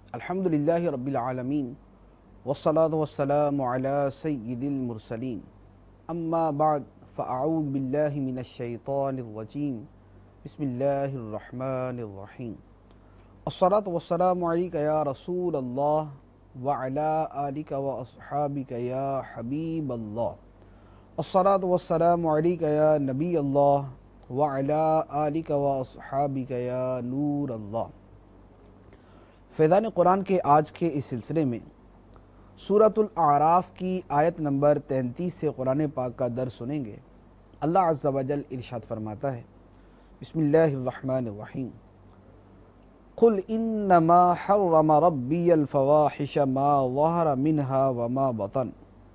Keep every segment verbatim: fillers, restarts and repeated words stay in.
الحمد للہ رب العالمین والصلاة والسلام علی سید المرسلین اما بعد فاعوذ باللہ من الشیطان الرجیم بسم اللہ الرحمن الرحیم الصلاة والسلام علیک یا رسول اللہ وعلی آلک واصحابک یا حبیب اللہ الصلاة والسلام علیک یا نبی اللہ وعلی آلک واصحابک یا نور اللہ۔ فیضان قرآن کے آج کے اس سلسلے میں سورۃ الاعراف کی آیت نمبر تینتیس سے قرآن پاک کا درس سنیں گے۔ اللہ عز و جل ارشاد فرماتا ہے، بسم اللہ الرحمن الرحیم، قل انما حرم ربی الفواحش ما ظہر منها وما بطن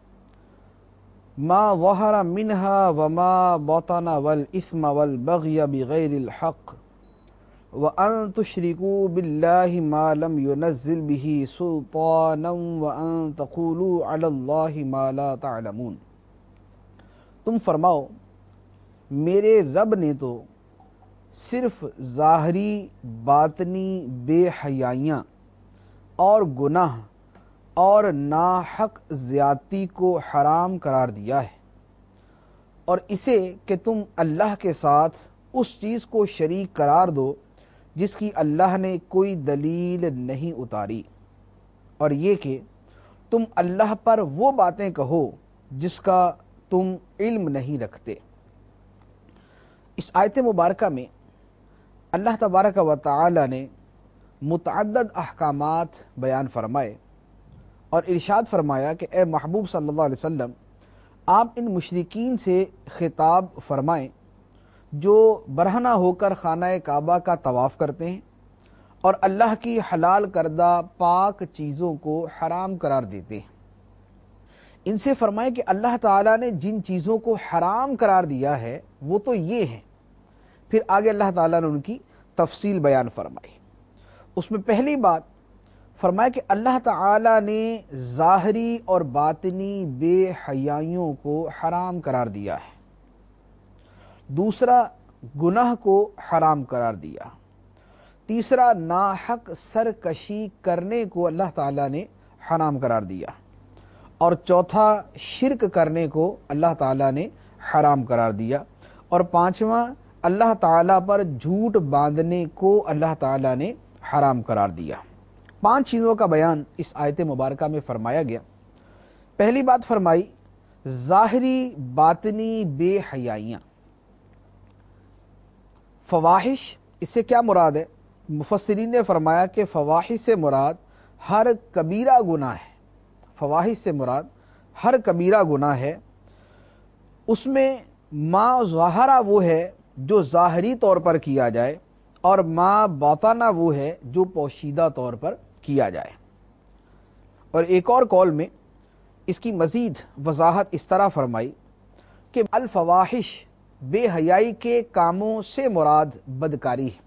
ما ظہر منها وما بطن والاثم والبغی بغیر الحق وَأَن تُشْرِكُوا بِاللَّهِ مَا لَمْ يُنَزِّلْ بِهِ سُلْطَانًا وَأَن تَقُولُوا عَلَى اللَّهِ مَا لَا تَعْلَمُونَ۔ تم فرماؤ میرے رب نے تو صرف ظاہری باطنی بے حیائیاں اور گناہ اور ناحق زیادتی کو حرام قرار دیا ہے، اور اسے کہ تم اللہ کے ساتھ اس چیز کو شریک قرار دو جس کی اللہ نے کوئی دلیل نہیں اتاری، اور یہ کہ تم اللہ پر وہ باتیں کہو جس کا تم علم نہیں رکھتے۔ اس آیت مبارکہ میں اللہ تبارک و تعالی نے متعدد احکامات بیان فرمائے اور ارشاد فرمایا کہ اے محبوب صلی اللہ علیہ وسلم، آپ ان مشرکین سے خطاب فرمائیں جو برہنہ ہو کر خانہ کعبہ کا طواف کرتے ہیں اور اللہ کی حلال کردہ پاک چیزوں کو حرام قرار دیتے ہیں۔ ان سے فرمائیں کہ اللہ تعالیٰ نے جن چیزوں کو حرام قرار دیا ہے وہ تو یہ ہیں۔ پھر آگے اللہ تعالیٰ نے ان کی تفصیل بیان فرمائی۔ اس میں پہلی بات فرمایا کہ اللہ تعالیٰ نے ظاہری اور باطنی بے حیائیوں کو حرام قرار دیا ہے۔ دوسرا، گناہ کو حرام قرار دیا۔ تیسرا، ناحق سرکشی کرنے کو اللہ تعالیٰ نے حرام قرار دیا، اور چوتھا، شرک کرنے کو اللہ تعالیٰ نے حرام قرار دیا، اور پانچواں، اللہ تعالیٰ پر جھوٹ باندھنے کو اللہ تعالیٰ نے حرام قرار دیا۔ پانچ چیزوں کا بیان اس آیت مبارکہ میں فرمایا گیا۔ پہلی بات فرمائی ظاہری باطنی بے حیائیاں۔ فواحش، اس سے کیا مراد ہے؟ مفسرین نے فرمایا کہ فواحش سے مراد ہر کبیرہ گناہ ہے۔ فواحش سے مراد ہر کبیرہ گناہ ہے۔ اس میں ما ظاہرہ وہ ہے جو ظاہری طور پر کیا جائے، اور ما باطنہ وہ ہے جو پوشیدہ طور پر کیا جائے۔ اور ایک اور قول میں اس کی مزید وضاحت اس طرح فرمائی کہ الفواحش بے حیائی کے کاموں سے مراد بدکاری ہے۔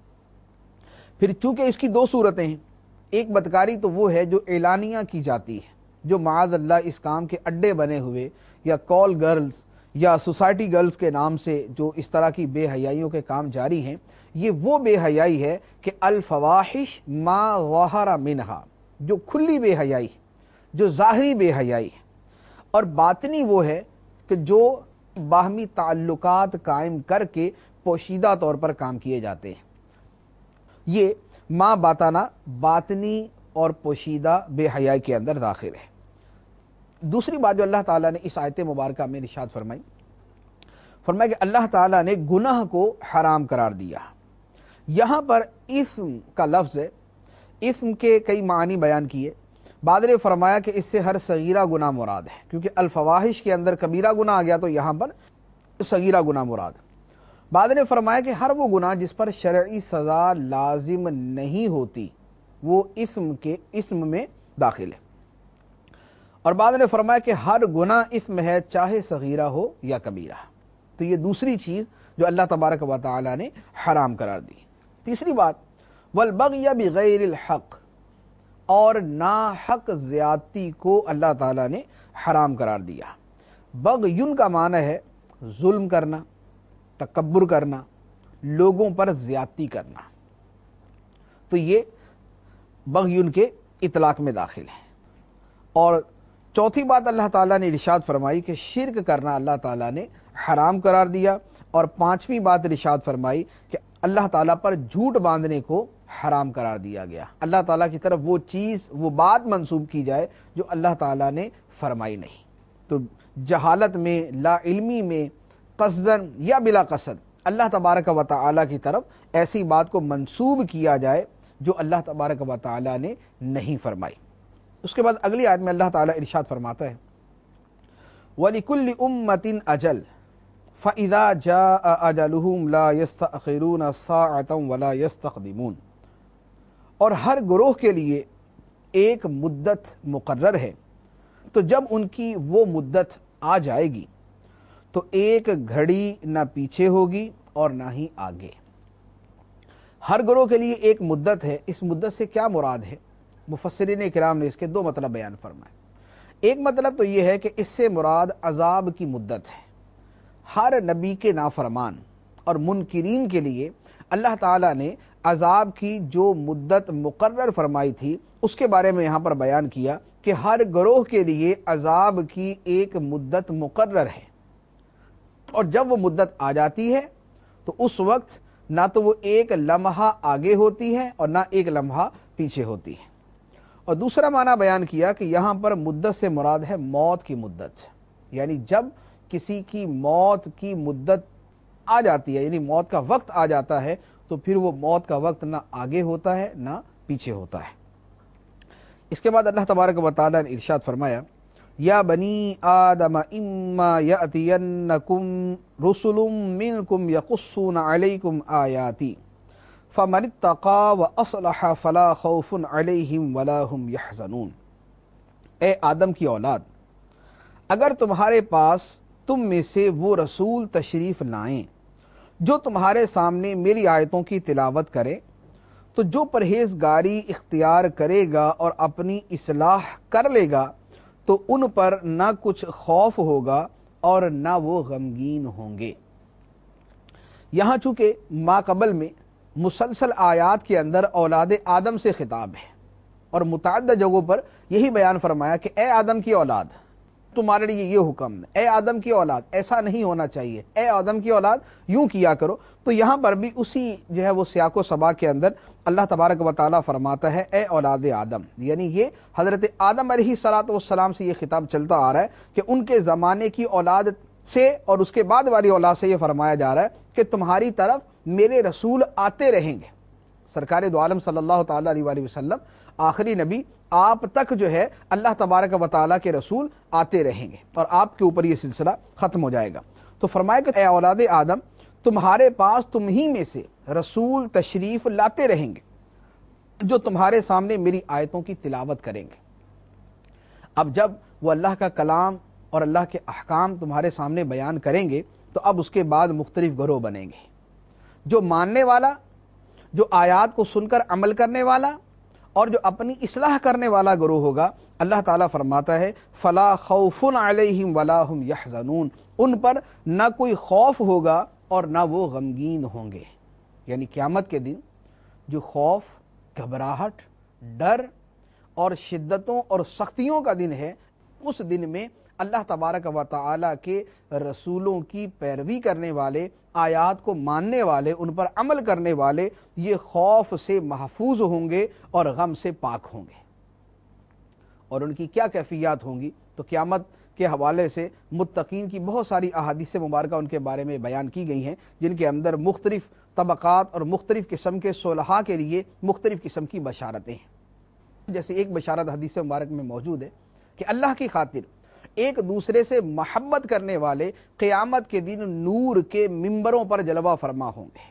پھر چونکہ اس کی دو صورتیں ہیں، ایک بدکاری تو وہ ہے جو اعلانیہ کی جاتی ہے، جو معاذ اللہ اس کام کے اڈے بنے ہوئے یا کال گرلز یا سوسائٹی گرلز کے نام سے جو اس طرح کی بے حیائیوں کے کام جاری ہیں، یہ وہ بے حیائی ہے کہ الفواحش ما ظہر منہا، جو کھلی بے حیائی، جو ظاہری بے حیائی ہے، اور باطنی وہ ہے کہ جو باہمی تعلقات قائم کر کے پوشیدہ طور پر کام کیے جاتے ہیں۔ یہ ما باطنہ باطنی اور پوشیدہ بے حیائی کے اندر داخل ہے۔ دوسری بات جو اللہ تعالیٰ نے اس آیت مبارکہ میں ارشاد فرمائی، فرمایا کہ اللہ تعالیٰ نے گناہ کو حرام قرار دیا۔ یہاں پر اسم کا لفظ ہے، اسم کے کئی معنی بیان کیے۔ بعد نے فرمایا کہ اس سے ہر صغیرہ گناہ مراد ہے، کیونکہ الفواحش کے اندر کبیرہ گناہ آ گیا تو یہاں پر صغیرہ گناہ مراد ہے۔ بعد نے فرمایا کہ ہر وہ گناہ جس پر شرعی سزا لازم نہیں ہوتی وہ اسم کے اسم میں داخل ہے، اور بعد نے فرمایا کہ ہر گناہ اسم ہے چاہے صغیرہ ہو یا کبیرہ۔ تو یہ دوسری چیز جو اللہ تبارک و تعالی نے حرام قرار دی۔ تیسری بات والبغی بغیر الحق، اور ناحق زیادتی کو اللہ تعالیٰ نے حرام قرار دیا۔ بغیون کا معنی ہے ظلم کرنا، تکبر کرنا، لوگوں پر زیادتی کرنا۔ تو یہ بغی کے اطلاق میں داخل ہے۔ اور چوتھی بات اللہ تعالیٰ نے ارشاد فرمائی کہ شرک کرنا اللہ تعالیٰ نے حرام قرار دیا، اور پانچویں بات ارشاد فرمائی کہ اللہ تعالیٰ پر جھوٹ باندھنے کو حرام قرار دیا گیا، اللہ تعالیٰ کی طرف وہ چیز وہ بات منسوب کی جائے جو اللہ تعالیٰ نے فرمائی نہیں۔ تو جہالت میں، لا علمی میں، قصدن یا بلا قصد اللہ تبارک و تعالیٰ کی طرف ایسی بات کو منسوب کیا جائے جو اللہ تبارک و تعالیٰ نے نہیں فرمائی۔ اس کے بعد اگلی آیت میں اللہ تعالیٰ ارشاد فرماتا ہے وَلِكُلِّ أُمَّةٍ أَجَلٌ فَإِذَا جَاءَ أَجَلُهُمْ لَا يَسْتَأْخِرُونَ سَاعَةً وَلَا يَسْتَقْدِمُونَ، اور ہر گروہ کے لیے ایک مدت مقرر ہے، تو جب ان کی وہ مدت آ جائے گی تو ایک گھڑی نہ پیچھے ہوگی اور نہ ہی آگے۔ ہر گروہ کے لیے ایک مدت ہے، اس مدت سے کیا مراد ہے؟ مفسرین کرام نے اس کے دو مطلب بیان فرمائے۔ ایک مطلب تو یہ ہے کہ اس سے مراد عذاب کی مدت ہے۔ ہر نبی کے نافرمان اور منکرین کے لیے اللہ تعالیٰ نے عذاب کی جو مدت مقرر فرمائی تھی اس کے بارے میں یہاں پر بیان کیا کہ ہر گروہ کے لیے عذاب کی ایک مدت مقرر ہے، اور جب وہ مدت آ جاتی ہے تو اس وقت نہ تو وہ ایک لمحہ آگے ہوتی ہے اور نہ ایک لمحہ پیچھے ہوتی ہے۔ اور دوسرا معنی بیان کیا کہ یہاں پر مدت سے مراد ہے موت کی مدت، یعنی جب کسی کی موت کی مدت آ جاتی ہے، یعنی موت کا وقت آ جاتا ہے، تو پھر وہ موت کا وقت نہ آگے ہوتا ہے نہ پیچھے ہوتا ہے۔ اس کے بعد اللہ تبارک و تعالیٰ نے ارشاد فرمایا یا بنی آدم اما یأتینکم رسل منکم یقصون علیکم آیاتی فمن اتقى واصلح فلا خوف علیہم ولا هم یحزنون۔ اے آدم کی اولاد، اگر تمہارے پاس تم میں سے وہ رسول تشریف لائیں جو تمہارے سامنے میری آیتوں کی تلاوت کرے، تو جو پرہیزگاری اختیار کرے گا اور اپنی اصلاح کر لے گا تو ان پر نہ کچھ خوف ہوگا اور نہ وہ غمگین ہوں گے۔ یہاں چونکہ ما قبل میں مسلسل آیات کے اندر اولاد آدم سے خطاب ہے، اور متعدد جگہوں پر یہی بیان فرمایا کہ اے آدم کی اولاد، تمہارے لیے یہ حکم ہے، اے آدم کی اولاد ایسا نہیں ہونا چاہیے، اے آدم کی اولاد یوں کیا کرو۔ تو یہاں پر بھی اسی جو ہے وہ سیاق و سباق کے اندر اللہ تبارک و تعالیٰ فرماتا ہے اے اولاد آدم، یعنی یہ حضرت آدم علیہ الصلوۃ والسلام سے یہ خطاب چلتا آ رہا ہے کہ ان کے زمانے کی اولاد سے اور اس کے بعد والی اولاد سے یہ فرمایا جا رہا ہے کہ تمہاری طرف میرے رسول آتے رہیں گے۔ سرکار دو عالم صلی اللہ تعالیٰ علیہ وآلہ وسلم آخری نبی، آپ تک جو ہے اللہ تبارک و تعالیٰ کے رسول آتے رہیں گے اور آپ کے اوپر یہ سلسلہ ختم ہو جائے گا۔ تو فرمایا کہ اے اولاد آدم، تمہارے پاس تم ہی میں سے رسول تشریف لاتے رہیں گے جو تمہارے سامنے میری آیتوں کی تلاوت کریں گے۔ اب جب وہ اللہ کا کلام اور اللہ کے احکام تمہارے سامنے بیان کریں گے تو اب اس کے بعد مختلف گروہ بنیں گے، جو ماننے والا، جو آیات کو سن کر عمل کرنے والا، اور جو اپنی اصلاح کرنے والا گروہ ہوگا۔ اللہ تعالیٰ فرماتا ہے فلا خوف علیہم ولا هم یحزنون، ان پر نہ کوئی خوف ہوگا اور نہ وہ غمگین ہوں گے۔ یعنی قیامت کے دن جو خوف، گھبراہٹ، ڈر اور شدتوں اور سختیوں کا دن ہے، اس دن میں اللہ تبارک و تعالیٰ کے رسولوں کی پیروی کرنے والے، آیات کو ماننے والے، ان پر عمل کرنے والے یہ خوف سے محفوظ ہوں گے اور غم سے پاک ہوں گے۔ اور ان کی کیا کیفیات ہوں گی؟ تو قیامت کے حوالے سے متقین کی بہت ساری احادیث مبارکہ ان کے بارے میں بیان کی گئی ہیں، جن کے اندر مختلف طبقات اور مختلف قسم کے صلحاء کے لیے مختلف قسم کی بشارتیں ہیں۔ جیسے ایک بشارت حدیث مبارک میں موجود ہے کہ اللہ کی خاطر ایک دوسرے سے محبت کرنے والے قیامت کے دن نور کے ممبروں پر جلوہ فرما ہوں گے،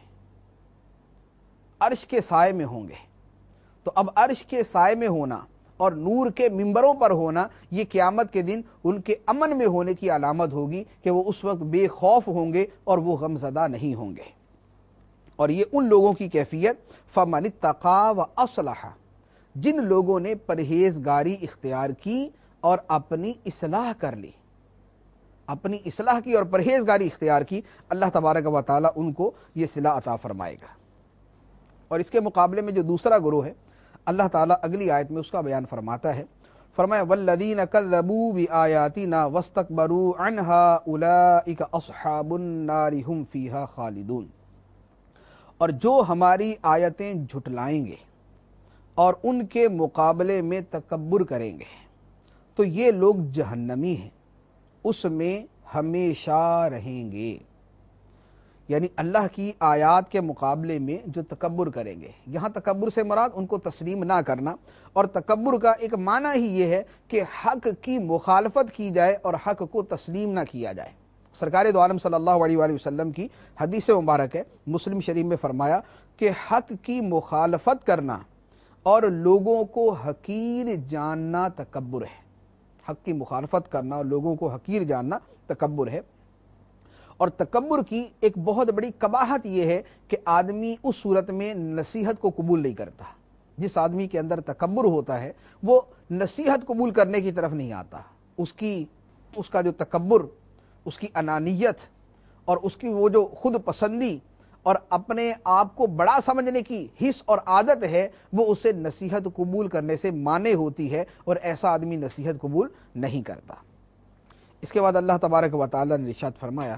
عرش کے سائے میں ہوں گے۔ تو اب عرش کے سائے میں ہونا اور نور کے ممبروں پر ہونا یہ قیامت کے دن ان کے امن میں ہونے کی علامت ہوگی کہ وہ اس وقت بے خوف ہوں گے اور وہ غمزدہ نہیں ہوں گے۔ اور یہ ان لوگوں کی کیفیت فمن اتقى واصلح، جن لوگوں نے پرہیزگاری اختیار کی اور اپنی اصلاح کر لی، اپنی اصلاح کی اور پرہیزگاری اختیار کی، اللہ تبارک و تعالیٰ ان کو یہ صلہ عطا فرمائے گا۔ اور اس کے مقابلے میں جو دوسرا گروہ ہے اللہ تعالیٰ اگلی آیت میں اس کا بیان فرماتا ہے، فرمایا والذین کذبوا بآیاتنا واستکبروا عنہا اولئک اصحاب النار هم فیہا خالدون، اور جو ہماری آیتیں جھٹلائیں گے اور ان کے مقابلے میں تکبر کریں گے تو یہ لوگ جہنمی ہیں، اس میں ہمیشہ رہیں گے۔ یعنی اللہ کی آیات کے مقابلے میں جو تکبر کریں گے، یہاں تکبر سے مراد ان کو تسلیم نہ کرنا، اور تکبر کا ایک معنی ہی یہ ہے کہ حق کی مخالفت کی جائے اور حق کو تسلیم نہ کیا جائے۔ سرکار دو عالم صلی اللہ علیہ وآلہ وسلم کی حدیث مبارک ہے، مسلم شریف میں فرمایا کہ حق کی مخالفت کرنا اور لوگوں کو حقیر جاننا تکبر ہے۔ حق کی مخالفت کرنا اور لوگوں کو حقیر جاننا تکبر ہے، اور تکبر کی ایک بہت بڑی قباحت یہ ہے کہ آدمی اس صورت میں نصیحت کو قبول نہیں کرتا۔ جس آدمی کے اندر تکبر ہوتا ہے وہ نصیحت قبول کرنے کی طرف نہیں آتا، اس کی اس کا جو تکبر، اس کی انانیت اور اس کی وہ جو خود پسندی اور اپنے آپ کو بڑا سمجھنے کی حس اور عادت ہے، وہ اسے نصیحت قبول کرنے سے مانع ہوتی ہے، اور ایسا آدمی نصیحت قبول نہیں کرتا۔ اس کے بعد اللہ تبارک و تعالی نے ارشاد فرمایا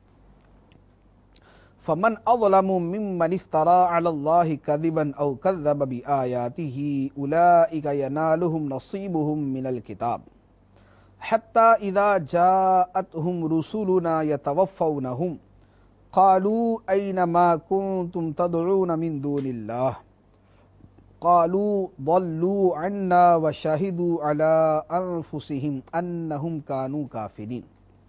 فمن اظلم ممن افترى على الله كذبا او كذب بآياته اولئك ينالهم نصيبهم من الكتاب حتى اذا جاءتهم رسلنا يتوفونهم قالوا اين ما كنتم تدعون من دون الله قالوا ضلوا عنا وشهدوا على انفسهم انهم كانوا كافرين۔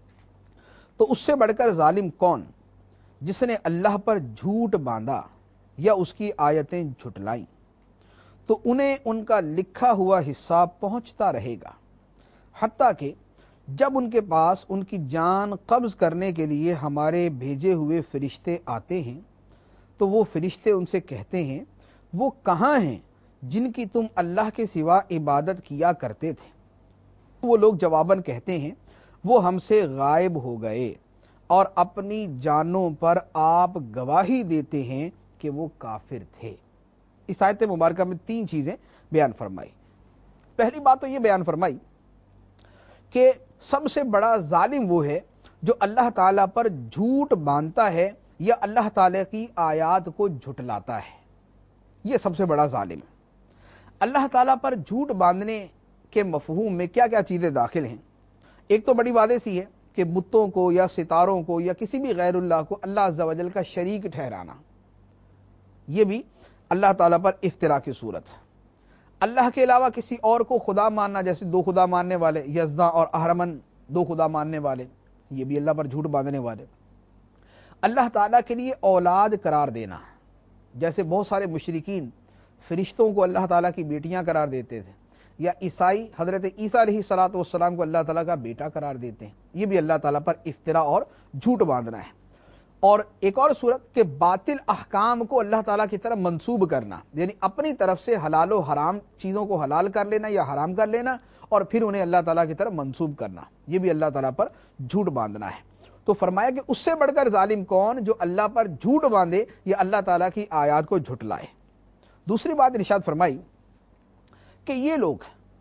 تو اس سے بڑھ کر ظالم کون جس نے اللہ پر جھوٹ باندھا یا اس کی آیتیں جھٹلائیں، تو انہیں ان کا لکھا ہوا حصہ پہنچتا رہے گا، حتیٰ کہ جب ان کے پاس ان کی جان قبض کرنے کے لیے ہمارے بھیجے ہوئے فرشتے آتے ہیں تو وہ فرشتے ان سے کہتے ہیں وہ کہاں ہیں جن کی تم اللہ کے سوا عبادت کیا کرتے تھے؟ وہ لوگ جواباً کہتے ہیں وہ ہم سے غائب ہو گئے، اور اپنی جانوں پر آپ گواہی دیتے ہیں کہ وہ کافر تھے۔ اس آیت مبارکہ میں تین چیزیں بیان فرمائی۔ پہلی بات تو یہ بیان فرمائی کہ سب سے بڑا ظالم وہ ہے جو اللہ تعالیٰ پر جھوٹ باندھتا ہے یا اللہ تعالیٰ کی آیات کو جھٹلاتا ہے، یہ سب سے بڑا ظالم ہے۔ اللہ تعالیٰ پر جھوٹ باندھنے کے مفہوم میں کیا کیا چیزیں داخل ہیں؟ ایک تو بڑی واضح سی ہے کہ بتوں کو یا ستاروں کو یا کسی بھی غیر اللہ کو اللہ عز و جل کا شریک ٹھہرانا، یہ بھی اللہ تعالیٰ پر افتراء کی صورت۔ اللہ کے علاوہ کسی اور کو خدا ماننا، جیسے دو خدا ماننے والے یزداں اور اہرمن، دو خدا ماننے والے، یہ بھی اللہ پر جھوٹ باندھنے والے۔ اللہ تعالیٰ کے لیے اولاد قرار دینا، جیسے بہت سارے مشرکین فرشتوں کو اللہ تعالیٰ کی بیٹیاں قرار دیتے تھے، یا عیسائی حضرت عیسیٰ علیہ الصلوۃ والسلام کو اللہ تعالیٰ کا بیٹا قرار دیتے ہیں، یہ بھی اللہ تعالیٰ پر افتراء اور جھوٹ باندھنا ہے۔ اور ایک اور صورت کہ باطل احکام کو اللہ تعالیٰ کی طرف منسوب کرنا، یعنی اپنی طرف سے حلال و حرام چیزوں کو حلال کر لینا یا حرام کر لینا اور پھر انہیں اللہ تعالیٰ کی طرف منسوب کرنا، یہ بھی اللہ تعالیٰ پر جھوٹ باندھنا ہے۔ تو فرمایا کہ اس سے بڑھ کر ظالم کون جو اللہ پر جھوٹ باندھے یا اللہ تعالیٰ کی آیات کو جھٹلائے۔ دوسری بات ارشاد فرمائی کہ یہ لوگ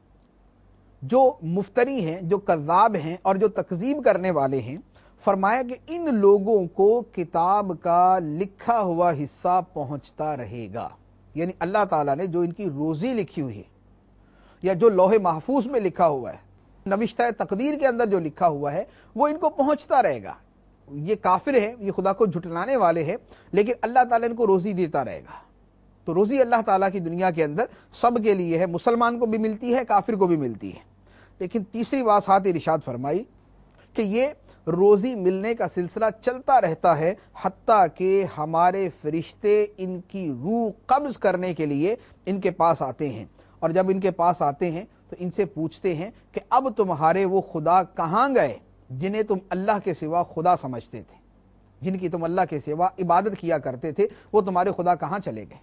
جو مفتری ہیں، جو کذاب ہیں اور جو تکذیب کرنے والے ہیں، فرمایا کہ ان لوگوں کو کتاب کا لکھا ہوا حصہ پہنچتا رہے گا، یعنی اللہ تعالیٰ نے جو ان کی روزی لکھی ہوئی ہے یا جو لوح محفوظ میں لکھا ہوا ہے، نوشتہ تقدیر کے اندر جو لکھا ہوا ہے وہ ان کو پہنچتا رہے گا۔ یہ کافر ہے، یہ خدا کو جھٹلانے والے ہیں، لیکن اللہ تعالیٰ ان کو روزی دیتا رہے گا۔ تو روزی اللہ تعالیٰ کی دنیا کے اندر سب کے لیے ہے، مسلمان کو بھی ملتی ہے، کافر کو بھی ملتی ہے۔ لیکن تیسری بات ساتھ ارشاد فرمائی کہ یہ روزی ملنے کا سلسلہ چلتا رہتا ہے حتیٰ کہ ہمارے فرشتے ان کی روح قبض کرنے کے لیے ان کے پاس آتے ہیں، اور جب ان کے پاس آتے ہیں تو ان سے پوچھتے ہیں کہ اب تمہارے وہ خدا کہاں گئے جنہیں تم اللہ کے سوا خدا سمجھتے تھے، جن کی تم اللہ کے سوا عبادت کیا کرتے تھے، وہ تمہارے خدا کہاں چلے گئے؟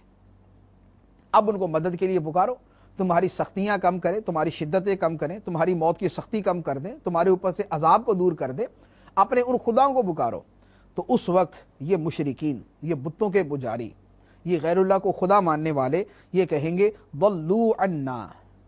اب ان کو مدد کے لیے پکارو، تمہاری سختیاں کم کریں، تمہاری شدتیں کم کریں، تمہاری موت کی سختی کم کر دیں، تمہارے اوپر سے عذاب کو دور کر دیں، اپنے ان خداؤں کو پکارو۔ تو اس وقت یہ مشرکین، یہ بتوں کے پجاری، یہ غیر اللہ کو خدا ماننے والے یہ کہیں گے ضلوا عنا،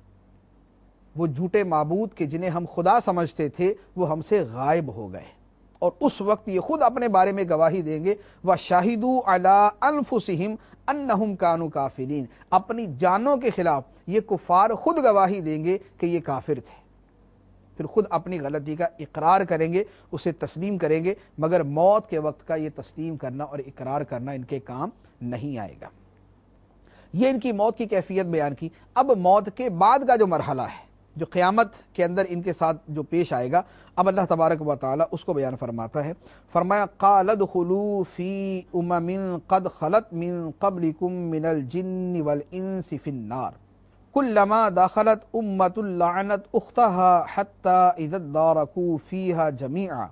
وہ جھوٹے معبود کہ جنہیں ہم خدا سمجھتے تھے وہ ہم سے غائب ہو گئے، اور اس وقت یہ خود اپنے بارے میں گواہی دیں گے وَشَهِدُوا عَلَىٰ أَنفُسِهِمْ أَنَّهُمْ كَانُوا كَافِرِينَ، اپنی جانوں کے خلاف یہ کفار خود گواہی دیں گے کہ یہ کافر تھے، پھر خود اپنی غلطی کا اقرار کریں گے، اسے تسلیم کریں گے، مگر موت کے وقت کا یہ تسلیم کرنا اور اقرار کرنا ان کے کام نہیں آئے گا۔ یہ ان کی موت کی کیفیت بیان کی۔ اب موت کے بعد کا جو مرحلہ ہے، جو قیامت کے اندر ان کے ساتھ جو پیش آئے گا، اب اللہ تبارک و تعالی اس کو بیان فرماتا ہے۔ فرمایا قال ادخلوا فی امم قد خلت من قبلکم من الجن والانس فی النار كلما دخلت امة لعنت اختها حتى اذا اداركوا فيها جميعا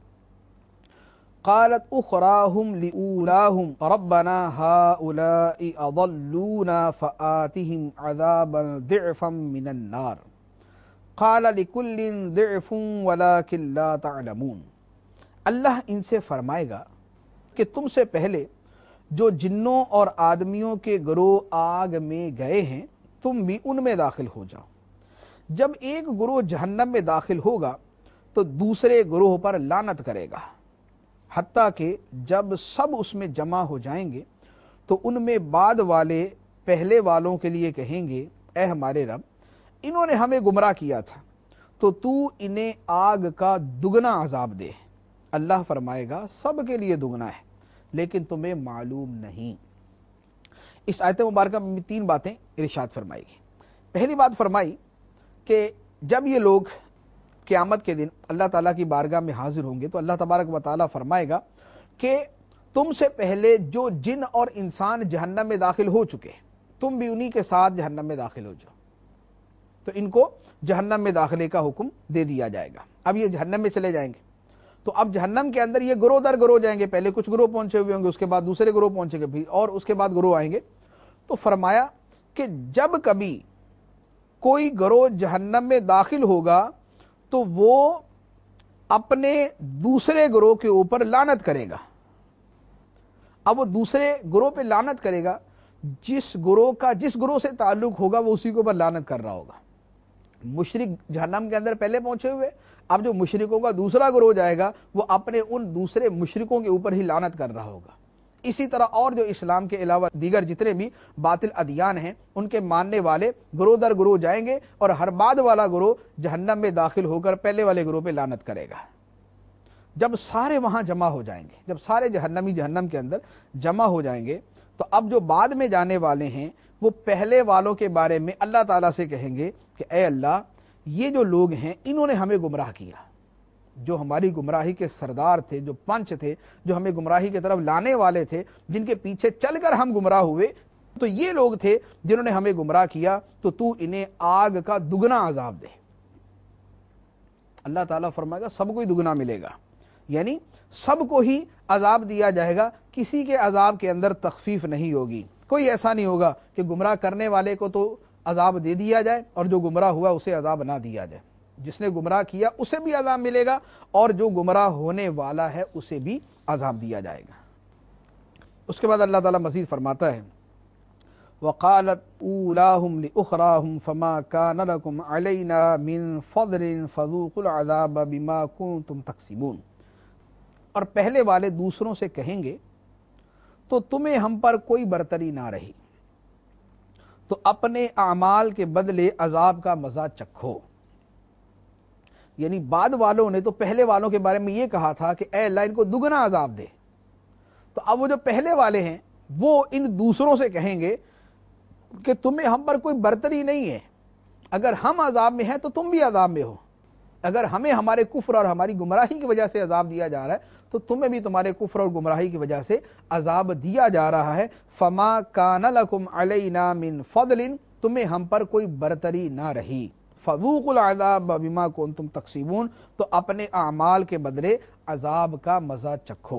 قالت اخراهم لاولاهم ربنا هؤلاء اضلونا فآتهم عذابا ضعفا من النار قال لكل ضعف ولكن لا تعلمون۔ اللہ ان سے فرمائے گا کہ تم سے پہلے جو جنوں اور آدمیوں کے گروہ آگ میں گئے ہیں تم بھی ان میں داخل ہو جاؤ۔ جب ایک گروہ جہنم میں داخل ہوگا تو دوسرے گروہ پر لعنت کرے گا، حتیٰ کہ جب سب اس میں جمع ہو جائیں گے تو ان میں بعد والے پہلے والوں کے لیے کہیں گے اے ہمارے رب، انہوں نے ہمیں گمراہ کیا تھا تو تو انہیں آگ کا دگنا عذاب دے۔ اللہ فرمائے گا سب کے لیے دگنا ہے لیکن تمہیں معلوم نہیں۔ اس آیت مبارکہ میں تین باتیں ارشاد فرمائی گی۔ پہلی بات فرمائی کہ جب یہ لوگ قیامت کے دن اللہ تعالیٰ کی بارگاہ میں حاضر ہوں گے تو اللہ تبارک و تعالیٰ فرمائے گا کہ تم سے پہلے جو جن اور انسان جہنم میں داخل ہو چکے تم بھی انہی کے ساتھ جہنم میں داخل ہو جاؤ، تو ان کو جہنم میں داخلے کا حکم دے دیا جائے گا۔ اب یہ جہنم میں چلے جائیں گے تو اب جہنم کے اندر یہ گروہ در گروہ جائیں گے، پہلے کچھ گروہ پہنچے ہوئے ہوں گے، اس کے بعد دوسرے گروہ پہنچیں گے، اور اس کے بعد گروہ آئیں گے۔ تو فرمایا کہ جب کبھی کوئی گروہ جہنم میں داخل ہوگا تو وہ اپنے دوسرے گروہ کے اوپر لعنت کرے گا۔ اب وہ دوسرے گروہ پہ لعنت کرے گا، جس گروہ کا جس گروہ سے تعلق ہوگا وہ اسی کے اوپر لعنت کر رہا ہوگا۔ مشرک جہنم کے اندر پہلے پہنچے ہوئے، اب جو مشرکوں کا دوسرا گروہ جائے گا وہ اپنے ان دوسرے مشرکوں کے اوپر ہی لعنت کر رہا ہوگا۔ اسی طرح اور جو اسلام کے علاوہ دیگر جتنے بھی باطل ادیان ہیں ان کے ماننے والے گروہ در گروہ جائیں گے، اور ہر بعد والا گروہ جہنم میں داخل ہو کر پہلے والے گروہ پہ لعنت کرے گا۔ جب سارے وہاں جمع ہو جائیں گے، جب سارے جہنمی جہنم کے اندر جمع ہو جائیں گے تو اب جو بعد میں جانے والے ہیں وہ پہلے والوں کے بارے میں اللہ تعالیٰ سے کہیں گے کہ اے اللہ، یہ جو لوگ ہیں انہوں نے ہمیں گمراہ کیا، جو ہماری گمراہی کے سردار تھے، جو پنچ تھے، جو ہمیں گمراہی کی طرف لانے والے تھے، جن کے پیچھے چل کر ہم گمراہ ہوئے، تو یہ لوگ تھے جنہوں نے ہمیں گمراہ کیا، تو تو انہیں آگ کا دگنا عذاب دے۔ اللہ تعالیٰ فرمائے گا سب کو ہی دگنا ملے گا، یعنی سب کو ہی عذاب دیا جائے گا، کسی کے عذاب کے اندر تخفیف نہیں ہوگی۔ کوئی ایسا نہیں ہوگا کہ گمراہ کرنے والے کو تو عذاب دے دیا جائے اور جو گمراہ ہوا اسے عذاب نہ دیا جائے۔ جس نے گمراہ کیا اسے بھی عذاب ملے گا اور جو گمراہ ہونے والا ہے اسے بھی عذاب دیا جائے گا۔ اس کے بعد اللہ تعالیٰ مزید فرماتا ہے وَقَالَتْ أُولَاهُمْ لِأُخْرَاهُمْ فَمَا كَانَ لَكُمْ عَلَيْنَا مِنْ فَضْلٍ فَذُوقُوا الْعَذَابَ بِمَا كُنْتُمْ تَكْسِبُونَ۔ اور پہلے والے دوسروں سے کہیں گے تو تمہیں ہم پر کوئی برتری نہ رہی، تو اپنے اعمال کے بدلے عذاب کا مزہ چکھو۔ یعنی بعد والوں نے تو پہلے والوں کے بارے میں یہ کہا تھا کہ اے اللہ ان کو دگنا عذاب دے، تو اب وہ جو پہلے والے ہیں وہ ان دوسروں سے کہیں گے کہ تمہیں ہم پر کوئی برتری نہیں ہے، اگر ہم عذاب میں ہیں تو تم بھی عذاب میں ہو، اگر ہمیں ہمارے کفر اور ہماری گمراہی کی وجہ سے عذاب دیا جا رہا ہے تو تمہیں بھی تمہارے کفر اور گمراہی کی وجہ سے عذاب دیا جا رہا ہے۔ فما کان لکم علینا من فضل، تمہیں ہم پر کوئی برتری نہ رہی۔ فذوقوا العذاب بما کنتم تکسبون، تو اپنے اعمال کے بدلے عذاب کا مزہ چکھو۔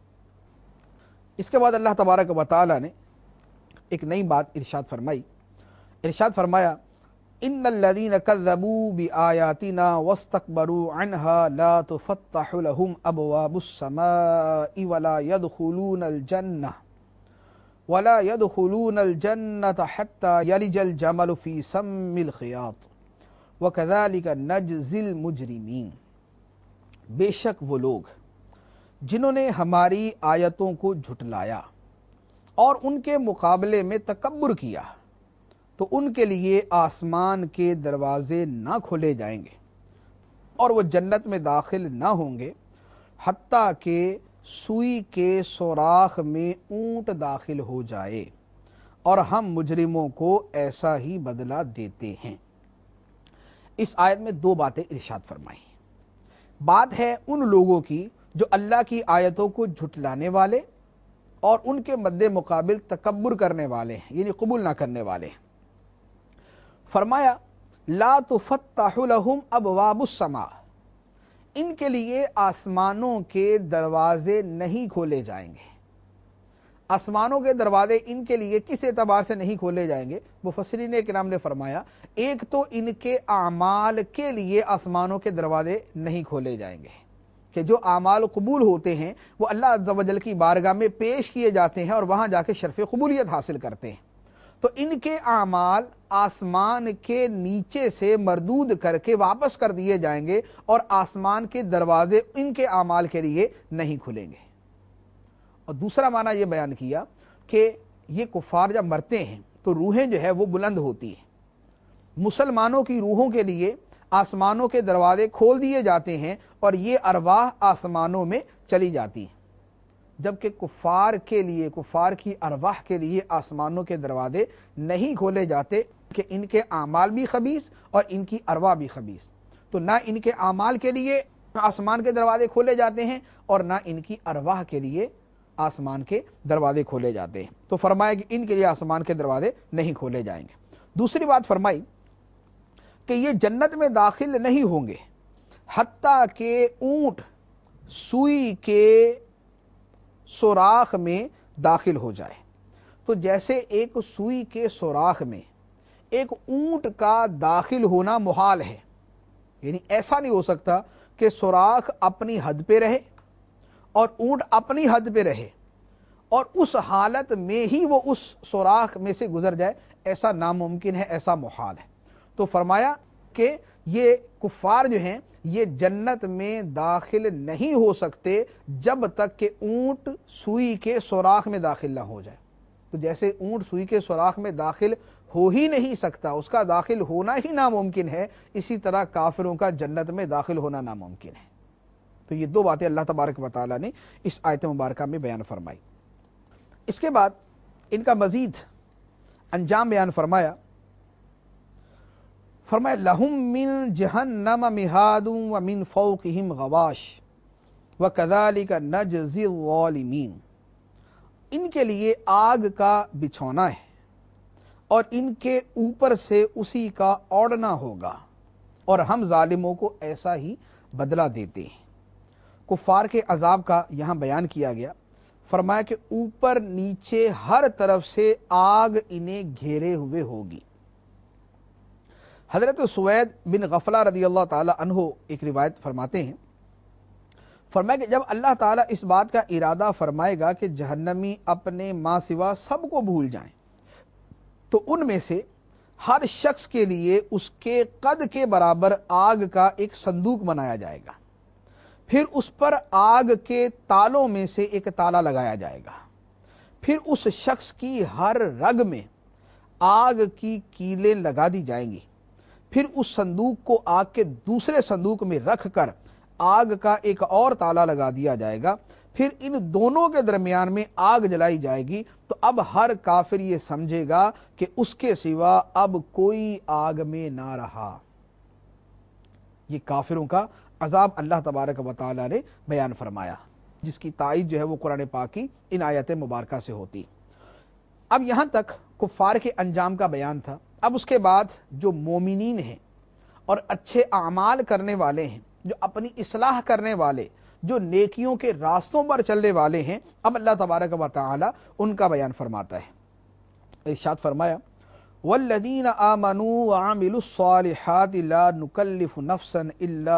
اس کے بعد اللہ تبارک و تعالی نے ایک نئی بات ارشاد فرمائی، ارشاد فرمایا ان الذين كذبوا بآياتنا واستكبروا عنها لا تفتح لهم ابواب السماء ولا يدخلون الجنة ولا يدخلون الجنة حتى يلج الجمل في سم الخياط وكذلك نجزي المجرمين. بے شک وہ لوگ جنہوں نے ہماری آیتوں کو جھٹلایا اور ان کے مقابلے میں تکبر کیا تو ان کے لیے آسمان کے دروازے نہ کھولے جائیں گے اور وہ جنت میں داخل نہ ہوں گے حتیٰ کہ سوئی کے سوراخ میں اونٹ داخل ہو جائے، اور ہم مجرموں کو ایسا ہی بدلہ دیتے ہیں۔ اس آیت میں دو باتیں ارشاد فرمائی۔ بات ہے ان لوگوں کی جو اللہ کی آیتوں کو جھٹلانے والے اور ان کے مد مقابل تکبر کرنے والے ہیں، یعنی قبول نہ کرنے والے ہیں۔ فرمایا لا تفتح لهم ابواب السماء، ان کے لیے آسمانوں کے دروازے نہیں کھولے جائیں گے۔ آسمانوں کے دروازے ان کے لیے کس اعتبار سے نہیں کھولے جائیں گے؟ مفسرین کرام نے فرمایا ایک تو ان کے اعمال کے لیے آسمانوں کے دروازے نہیں کھولے جائیں گے کہ جو اعمال قبول ہوتے ہیں وہ اللہ عز و جل کی بارگاہ میں پیش کیے جاتے ہیں اور وہاں جا کے شرف قبولیت حاصل کرتے ہیں، تو ان کے اعمال آسمان کے نیچے سے مردود کر کے واپس کر دیے جائیں گے اور آسمان کے دروازے ان کے اعمال کے لیے نہیں کھلیں گے۔ اور دوسرا معنی یہ بیان کیا کہ یہ کفار جب مرتے ہیں تو روحیں جو ہے وہ بلند ہوتی ہیں، مسلمانوں کی روحوں کے لیے آسمانوں کے دروازے کھول دیے جاتے ہیں اور یہ ارواح آسمانوں میں چلی جاتی ہیں، جبکہ کفار کے لیے کفار کی ارواح کے لیے آسمانوں کے دروازے نہیں کھولے جاتے کہ ان کے اعمال بھی خبیث اور ان کی ارواح بھی خبیث، تو نہ ان کے اعمال کے لیے آسمان کے دروازے کھولے جاتے ہیں اور نہ ان کی ارواح کے لیے آسمان کے دروازے کھولے جاتے ہیں، تو فرمایا کہ ان کے لیے آسمان کے دروازے نہیں کھولے جائیں گے۔ دوسری بات فرمائی کہ یہ جنت میں داخل نہیں ہوں گے حتیٰ کہ اونٹ سوئی کے سوراخ میں داخل ہو جائے۔ تو جیسے ایک سوئی کے سوراخ میں ایک اونٹ کا داخل ہونا محال ہے، یعنی ایسا نہیں ہو سکتا کہ سوراخ اپنی حد پہ رہے اور اونٹ اپنی حد پہ رہے اور اس حالت میں ہی وہ اس سوراخ میں سے گزر جائے، ایسا ناممکن ہے، ایسا محال ہے۔ تو فرمایا کہ یہ کفار جو ہیں یہ جنت میں داخل نہیں ہو سکتے جب تک کہ اونٹ سوئی کے سوراخ میں داخل نہ ہو جائے۔ تو جیسے اونٹ سوئی کے سوراخ میں داخل ہو ہی نہیں سکتا، اس کا داخل ہونا ہی ناممکن ہے، اسی طرح کافروں کا جنت میں داخل ہونا ناممکن ہے۔ تو یہ دو باتیں اللہ تبارک و تعالیٰ نے اس آیت مبارکہ میں بیان فرمائی۔ اس کے بعد ان کا مزید انجام بیان فرمایا۔ فرمایا لہم من جہنم مہاد ومن فوقہم غواش وکذالک نجزی الظالمین، ان کے لیے آگ کا بچھونا ہے اور ان کے اوپر سے اسی کا اوڑھنا ہوگا اور ہم ظالموں کو ایسا ہی بدلہ دیتے ہیں۔ کفار کے عذاب کا یہاں بیان کیا گیا، فرمایا کہ اوپر نیچے ہر طرف سے آگ انہیں گھیرے ہوئے ہوگی۔ حضرت سوید بن غفلہ رضی اللہ تعالی عنہ ایک روایت فرماتے ہیں، فرمایا کہ جب اللہ تعالیٰ اس بات کا ارادہ فرمائے گا کہ جہنمی اپنے ماں سوا سب کو بھول جائیں تو ان میں سے ہر شخص کے لیے اس کے قد کے برابر آگ کا ایک صندوق بنایا جائے گا، پھر اس پر آگ کے تالوں میں سے ایک تالا لگایا جائے گا، پھر اس شخص کی ہر رگ میں آگ کی کیلیں لگا دی جائیں گی، پھر اس صندوق کو آگ کے دوسرے صندوق میں رکھ کر آگ کا ایک اور تالا لگا دیا جائے گا، پھر ان دونوں کے درمیان میں آگ جلائی جائے گی، تو اب ہر کافر یہ سمجھے گا کہ اس کے سوا اب کوئی آگ میں نہ رہا۔ یہ کافروں کا عذاب اللہ تبارک و تعالی نے بیان فرمایا، جس کی تائید جو ہے وہ قرآن پاک کی ان آیت مبارکہ سے ہوتی۔ اب یہاں تک کفار کے انجام کا بیان تھا۔ اب اس کے بعد جو مومنین ہیں اور اچھے اعمال کرنے والے ہیں، جو اپنی اصلاح کرنے والے، جو نیکیوں کے راستوں پر چلنے والے ہیں، اب اللہ تبارک و تعالی ان کا بیان فرماتا ہے۔ ارشاد فرمایا والذین آمنوا وعملوا الصالحات لا نکلف نفسا الا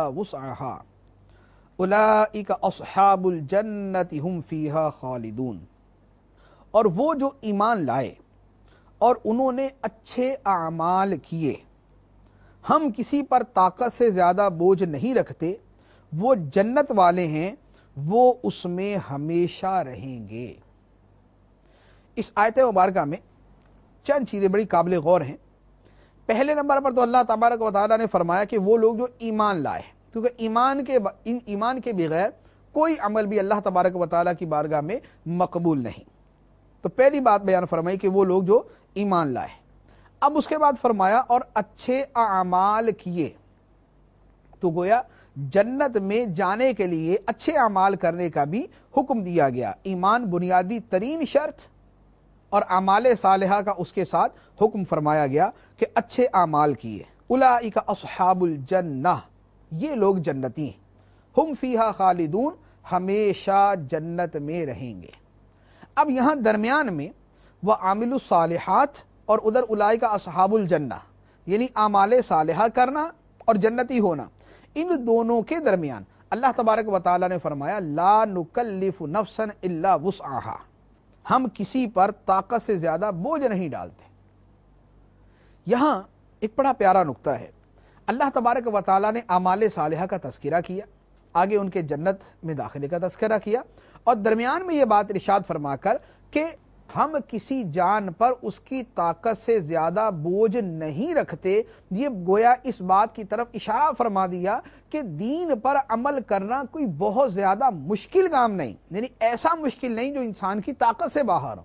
وسعها اولئک اصحاب الجنة هم فیہا خالدون۔ اور وہ جو ایمان لائے اور انہوں نے اچھے اعمال کیے، ہم کسی پر طاقت سے زیادہ بوجھ نہیں رکھتے، وہ جنت والے ہیں، وہ اس میں ہمیشہ رہیں گے۔ اس آیت مبارکہ میں چند چیزیں بڑی قابل غور ہیں۔ پہلے نمبر پر تو اللہ تبارک و تعالیٰ نے فرمایا کہ وہ لوگ جو ایمان لائے، کیونکہ ایمان کے ایمان کے بغیر کوئی عمل بھی اللہ تبارک و تعالیٰ کی بارگاہ میں مقبول نہیں۔ تو پہلی بات بیان فرمائی کہ وہ لوگ جو ایمان لائے۔ اب اس کے بعد فرمایا اور اچھے اعمال کیے، تو گویا جنت میں جانے کے لیے اچھے اعمال کرنے کا بھی حکم دیا گیا۔ ایمان بنیادی ترین شرط اور اعمال صالحہ کا اس کے ساتھ حکم فرمایا گیا کہ اچھے اعمال کیے۔ اولئک اصحاب الجنہ، یہ لوگ جنتی ہیں، ہم فیہا خالدون، ہمیشہ جنت میں رہیں گے۔ اب یہاں درمیان میں وعاملوا الصالحات اور ادھر اولئک اصحاب الجنہ، یعنی اعمال صالحہ کرنا اور جنتی ہونا، ان دونوں کے درمیان اللہ تبارک و تعالیٰ نے فرمایا لا نکلف نفسا الا وسعہا، ہم کسی پر طاقت سے زیادہ بوجھ نہیں ڈالتے۔ یہاں ایک بڑا پیارا نقطہ ہے۔ اللہ تبارک و تعالیٰ نے اعمال صالحہ کا تذکرہ کیا، آگے ان کے جنت میں داخلے کا تذکرہ کیا، اور درمیان میں یہ بات ارشاد فرما کر کہ ہم کسی جان پر اس کی طاقت سے زیادہ بوجھ نہیں رکھتے، یہ گویا اس بات کی طرف اشارہ فرما دیا کہ دین پر عمل کرنا کوئی بہت زیادہ مشکل کام نہیں، یعنی ایسا مشکل نہیں جو انسان کی طاقت سے باہر ہو،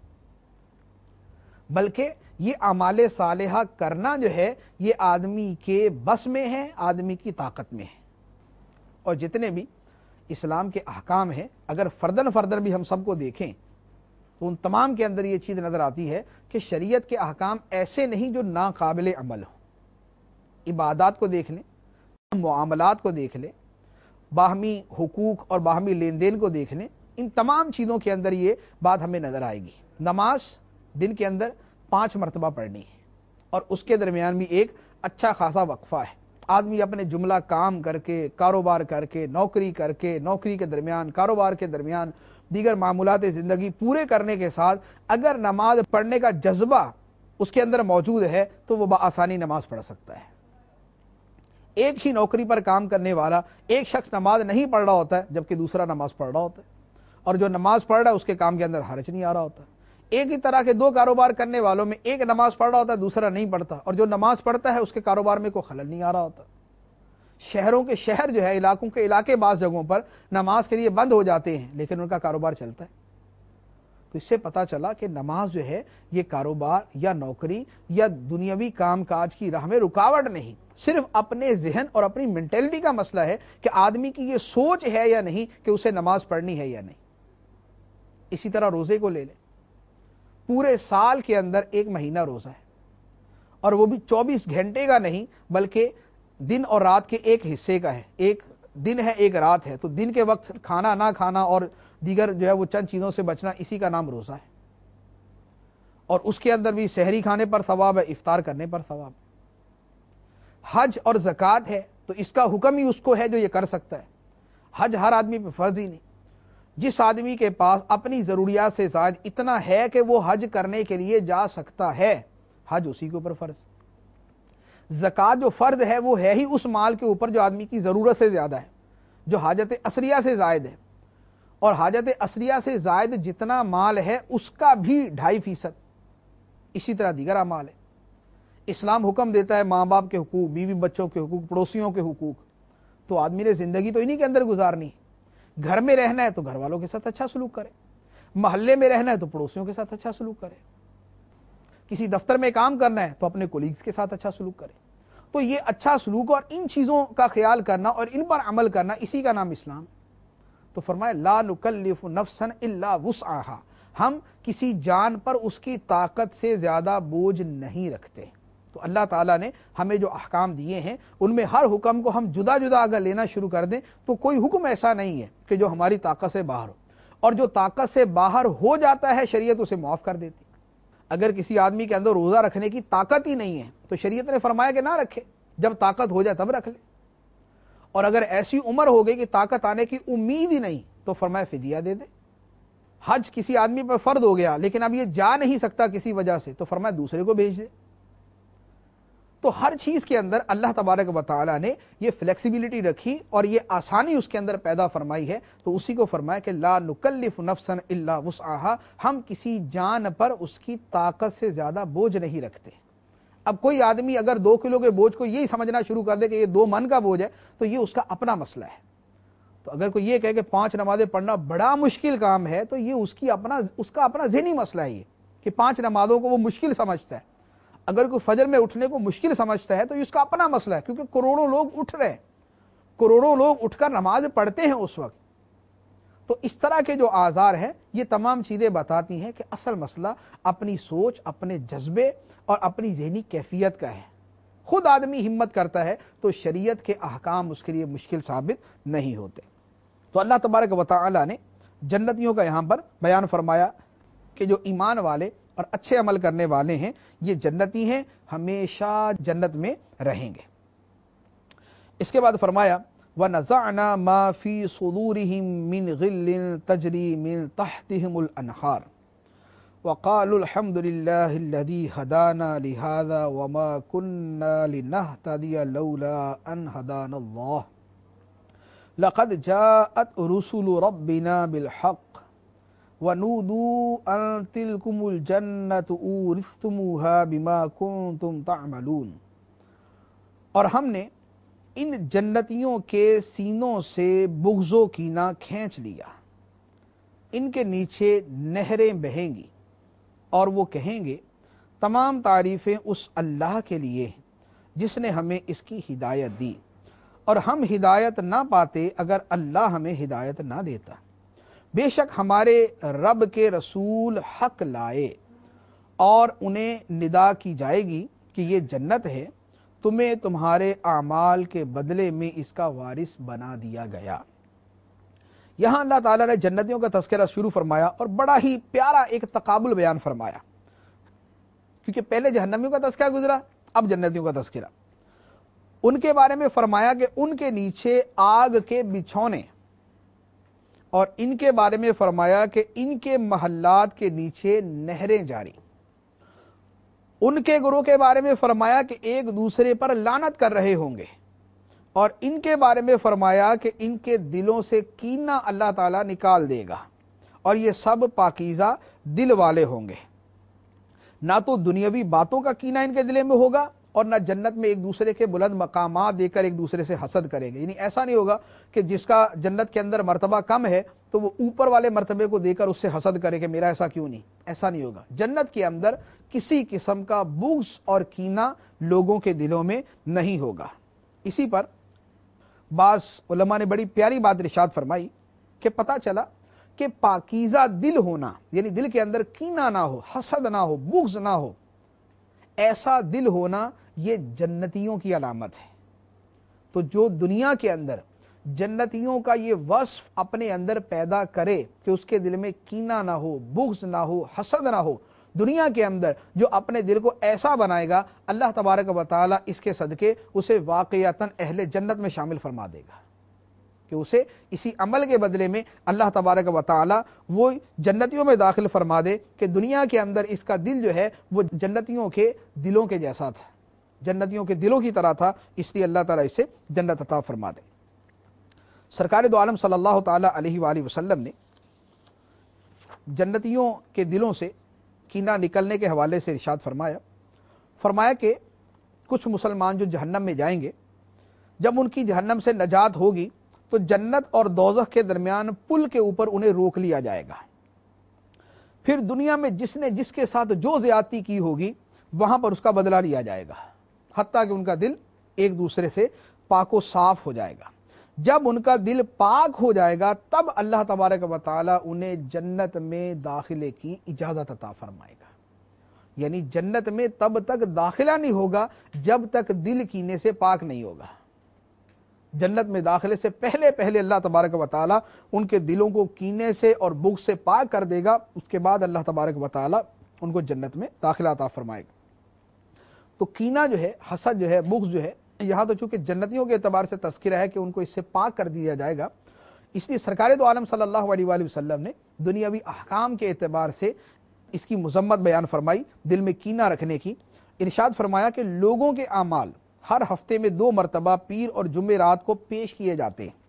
بلکہ یہ اعمال صالحہ کرنا جو ہے یہ آدمی کے بس میں ہے، آدمی کی طاقت میں ہے۔ اور جتنے بھی اسلام کے احکام ہیں، اگر فردن فردن بھی ہم سب کو دیکھیں تو ان تمام کے اندر یہ چیز نظر آتی ہے کہ شریعت کے احکام ایسے نہیں جو ناقابل عمل ہوں۔ عبادات کو دیکھ لیں، معاملات کو دیکھ لیں، باہمی حقوق اور باہمی لین دین کو دیکھ لیں، ان تمام چیزوں کے اندر یہ بات ہمیں نظر آئے گی۔ نماز دن کے اندر پانچ مرتبہ پڑھنی ہے، اور اس کے درمیان بھی ایک اچھا خاصا وقفہ ہے۔ آدمی اپنے جملہ کام کر کے، کاروبار کر کے، نوکری کر کے، نوکری کے درمیان، کاروبار کے درمیان، دیگر معمولات زندگی پورے کرنے کے ساتھ اگر نماز پڑھنے کا جذبہ اس کے اندر موجود ہے تو وہ بآسانی نماز پڑھ سکتا ہے۔ ایک ہی نوکری پر کام کرنے والا ایک شخص نماز نہیں پڑھ رہا ہوتا ہے جبکہ دوسرا نماز پڑھ رہا ہوتا ہے، اور جو نماز پڑھ رہا ہے اس کے کام کے اندر حرج نہیں آ رہا ہوتا۔ ایک ہی طرح کے دو کاروبار کرنے والوں میں ایک نماز پڑھ رہا ہوتا ہے، دوسرا نہیں پڑھتا، اور جو نماز پڑھتا ہے اس کے کاروبار میں کوئی خلل نہیں آ رہا ہوتا۔ شہروں کے شہر جو ہے، علاقوں کے علاقے بعض جگہوں پر نماز کے لیے بند ہو جاتے ہیں لیکن ان کا کاروبار چلتا ہے۔ تو اس سے پتا چلا کہ نماز جو ہے یہ کاروبار یا نوکری یا دنیاوی کام کاج کی راہ میں رکاوٹ نہیں، صرف اپنے ذہن اور اپنی مینٹلٹی کا مسئلہ ہے کہ آدمی کی یہ سوچ ہے یا نہیں کہ اسے نماز پڑھنی ہے یا نہیں۔ اسی طرح روزے کو لے لیں، پورے سال کے اندر ایک مہینہ روزہ ہے، اور وہ بھی چوبیس گھنٹے کا نہیں بلکہ دن اور رات کے ایک حصے کا ہے، ایک دن ہے ایک رات ہے، تو دن کے وقت کھانا نہ کھانا اور دیگر جو ہے وہ چند چیزوں سے بچنا، اسی کا نام روزہ ہے۔ اور اس کے اندر بھی سحری کھانے پر ثواب ہے، افطار کرنے پر ثواب ہے۔ حج اور زکوٰۃ ہے تو اس کا حکم ہی اس کو ہے جو یہ کر سکتا ہے۔ حج ہر آدمی پہ فرض ہی نہیں، جس آدمی کے پاس اپنی ضروریات سے زائد اتنا ہے کہ وہ حج کرنے کے لیے جا سکتا ہے، حج اسی کے اوپر فرض۔ زکوٰۃ جو فرض ہے وہ ہے ہی اس مال کے اوپر جو آدمی کی ضرورت سے زیادہ ہے، جو حاجت اصلیہ سے زائد ہے، اور حاجت اصلیہ سے زائد جتنا مال ہے اس کا بھی ڈھائی فیصد۔ اسی طرح دیگر اعمال ہے۔ اسلام حکم دیتا ہے ماں باپ کے حقوق، بیوی بچوں کے حقوق، پڑوسیوں کے حقوق، تو آدمی نے زندگی تو انہی کے اندر گزارنی ہے۔ گھر میں رہنا ہے تو گھر والوں کے ساتھ اچھا سلوک کرے، محلے میں رہنا ہے تو پڑوسیوں کے ساتھ اچھا سلوک کرے، کسی دفتر میں کام کرنا ہے تو اپنے کولیگز کے ساتھ اچھا سلوک کرے۔ تو یہ اچھا سلوک اور ان چیزوں کا خیال کرنا اور ان پر عمل کرنا، اسی کا نام اسلام۔ تو فرمایا لا نکلف نفسا الا وسعہا، ہم کسی جان پر اس کی طاقت سے زیادہ بوجھ نہیں رکھتے۔ تو اللہ تعالیٰ نے ہمیں جو احکام دیے ہیں ان میں ہر حکم کو ہم جدا جدا اگر لینا شروع کر دیں تو کوئی حکم ایسا نہیں ہے کہ جو ہماری طاقت سے باہر ہو، اور جو طاقت سے باہر ہو جاتا ہے شریعت اسے معاف کر دیتی۔ اگر کسی آدمی کے اندر روزہ رکھنے کی طاقت ہی نہیں ہے تو شریعت نے فرمایا کہ نہ رکھے، جب طاقت ہو جائے تب رکھ لے، اور اگر ایسی عمر ہو گئی کہ طاقت آنے کی امید ہی نہیں تو فرمایا فدیہ دے دے۔ حج کسی آدمی پر فرض ہو گیا لیکن اب یہ جا نہیں سکتا کسی وجہ سے، تو فرمایا دوسرے کو بھیج دے۔ تو ہر چیز کے اندر اللہ تبارک و تعالی نے یہ فلیکسیبلٹی رکھی اور یہ آسانی اس کے اندر پیدا فرمائی ہے، تو اسی کو فرمایا کہ لا نکلف نفسا الا وسعها، ہم کسی جان پر اس کی طاقت سے زیادہ بوجھ نہیں رکھتے۔ اب کوئی آدمی اگر دو کلو کے بوجھ کو یہی سمجھنا شروع کر دے کہ یہ دو من کا بوجھ ہے تو یہ اس کا اپنا مسئلہ ہے۔ تو اگر کوئی یہ کہے کہ پانچ نمازیں پڑھنا بڑا مشکل کام ہے تو یہ اس کی اپنا اس کا اپنا ذہنی مسئلہ ہے، یہ کہ پانچ نمازوں کو وہ مشکل سمجھتا ہے۔ اگر کوئی فجر میں اٹھنے کو مشکل سمجھتا ہے تو یہ اس کا اپنا مسئلہ ہے، کیونکہ کروڑوں لوگ اٹھ رہے ہیں، کروڑوں لوگ اٹھ کر نماز پڑھتے ہیں اس وقت۔ تو اس طرح کے جو آزار ہیں یہ تمام چیزیں بتاتی ہیں کہ اصل مسئلہ اپنی سوچ، اپنے جذبے اور اپنی ذہنی کیفیت کا ہے۔ خود آدمی ہمت کرتا ہے تو شریعت کے احکام اس کے لیے مشکل ثابت نہیں ہوتے۔ تو اللہ تبارک و تعالی نے جنتیوں کا یہاں پر بیان فرمایا کہ جو ایمان والے اور اچھے عمل کرنے والے ہیں یہ جنتی ہیں، ہمیشہ جنت میں رہیں گے۔ اس کے بعد فرمایا وَنَزَعْنَا مَا فِي صُدُورِهِم مِّن غِلٍّ تَجْرِي مِن تَحْتِهِمُ الْأَنْهَارُ وَقَالُوا الْحَمْدُ لِلَّهِ الَّذِي هَدَانَا لِهَذَا وَمَا كُنَّا لِنَهْتَدِيَ لَوْلَا أَنْ هَدَانَا اللَّهُ لَقَدْ جَاءَتْ رُسُلُ رَبِّنَا بِالْحَقِّ وَنُودُوا أَن تِلْكُمُ الْجَنَّةُ أُورِثْتُمُوهَا بِمَا كُنتُمْ تَعْمَلُونَ، اور ہم نے ان جنتیوں کے سینوں سے بغض و کینہ کھینچ لیا، ان کے نیچے نہریں بہیں گی اور وہ کہیں گے تمام تعریفیں اس اللہ کے لیے ہیں جس نے ہمیں اس کی ہدایت دی، اور ہم ہدایت نہ پاتے اگر اللہ ہمیں ہدایت نہ دیتا۔ بے شک ہمارے رب کے رسول حق لائے اور انہیں ندا کی جائے گی کہ یہ جنت ہے، تمہیں تمہارے اعمال کے بدلے میں اس کا وارث بنا دیا گیا۔ یہاں اللہ تعالیٰ نے جنتیوں کا تذکرہ شروع فرمایا اور بڑا ہی پیارا ایک تقابل بیان فرمایا، کیونکہ پہلے جہنمیوں کا تذکرہ گزرا، اب جنتیوں کا تذکرہ۔ ان کے بارے میں فرمایا کہ ان کے نیچے آگ کے بچھونے، اور ان کے بارے میں فرمایا کہ ان کے محلات کے نیچے نہریں جاری۔ ان کے گروہ کے بارے میں فرمایا کہ ایک دوسرے پر لعنت کر رہے ہوں گے، اور ان کے بارے میں فرمایا کہ ان کے دلوں سے کینہ اللہ تعالیٰ نکال دے گا، اور یہ سب پاکیزہ دل والے ہوں گے۔ نہ تو دنیاوی باتوں کا کینہ ان کے دلے میں ہوگا اور نہ جنت میں ایک دوسرے کے بلند مقامات دے کر ایک دوسرے سے حسد کریں گے۔ یعنی ایسا نہیں ہوگا کہ جس کا جنت کے اندر مرتبہ کم ہے تو وہ اوپر والے مرتبے کو دے کر اس سے حسد کرے کہ میرا ایسا کیوں نہیں، ایسا نہیں ہوگا۔ جنت کے اندر کسی قسم کا بغض اور کینہ لوگوں کے دلوں میں نہیں ہوگا۔ اسی پر بعض علماء نے بڑی پیاری بات ارشاد فرمائی کہ پتہ چلا کہ پاکیزہ دل ہونا، یعنی دل کے اندر کینہ نہ ہو، حسد نہ ہو، بغض نہ ہو، ایسا دل ہونا یہ جنتیوں کی علامت ہے۔ تو جو دنیا کے اندر جنتیوں کا یہ وصف اپنے اندر پیدا کرے کہ اس کے دل میں کینہ نہ ہو، بغض نہ ہو، حسد نہ ہو، دنیا کے اندر جو اپنے دل کو ایسا بنائے گا اللہ تبارک و تعالی اس کے صدقے اسے واقعتاً اہل جنت میں شامل فرما دے گا، کہ اسے اسی عمل کے بدلے میں اللہ تبارک و تعالی وہ جنتیوں میں داخل فرما دے کہ دنیا کے اندر اس کا دل جو ہے وہ جنتیوں کے دلوں کے جیسا تھا، جنتیوں کے دلوں کی طرح تھا، اس لیے اللہ تعالیٰ اسے جنت عطا فرما دے۔ سرکار دو عالم صلی اللہ تعالی علیہ وآلہ وسلم نے جنتیوں کے دلوں سے کینہ نکلنے کے حوالے سے ارشاد فرمایا فرمایا کہ کچھ مسلمان جو جہنم میں جائیں گے، جب ان کی جہنم سے نجات ہوگی تو جنت اور دوزخ کے درمیان پل کے اوپر انہیں روک لیا جائے گا، پھر دنیا میں جس نے جس کے ساتھ جو زیادتی کی ہوگی وہاں پر اس کا بدلہ لیا جائے گا، حتیٰ کہ ان کا دل ایک دوسرے سے پاک و صاف ہو جائے گا۔ جب ان کا دل پاک ہو جائے گا تب اللہ تبارک و تعالی انہیں جنت میں داخلے کی اجازت عطا فرمائے گا۔ یعنی جنت میں تب تک داخلہ نہیں ہوگا جب تک دل کینے سے پاک نہیں ہوگا۔ جنت میں داخلے سے پہلے پہلے اللہ تبارک و تعالی ان کے دلوں کو کینے سے اور بغض سے پاک کر دے گا، اس کے بعد اللہ تبارک و تعالی ان کو جنت میں داخلہ عطا فرمائے گا۔ تو کینہ جو ہے، حسد جو ہے، بغض جو ہے، یہاں تو چونکہ جنتیوں کے اعتبار سے تذکرہ ہے کہ ان کو اس سے پاک کر دیا جائے گا، اس لیے سرکار دو عالم صلی اللہ علیہ وآلہ وسلم نے دنیاوی احکام کے اعتبار سے اس کی مذمت بیان فرمائی، دل میں کینہ رکھنے کی۔ ارشاد فرمایا کہ لوگوں کے اعمال ہر ہفتے میں دو مرتبہ پیر اور جمعرات کو پیش کیے جاتے ہیں،